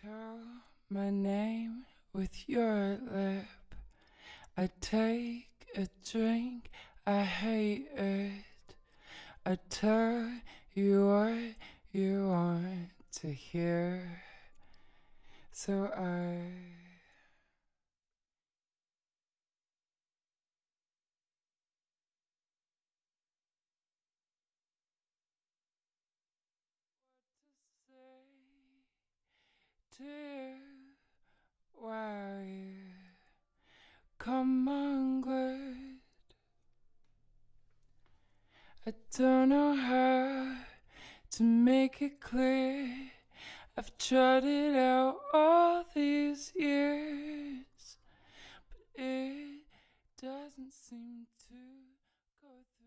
Call my name with your lip. I take a drink, I hate it. I tell you what you want to hear. So what to say to you while you come unglued. I don't know how to make it clear. I've tried it out all these years, but it doesn't seem to go through.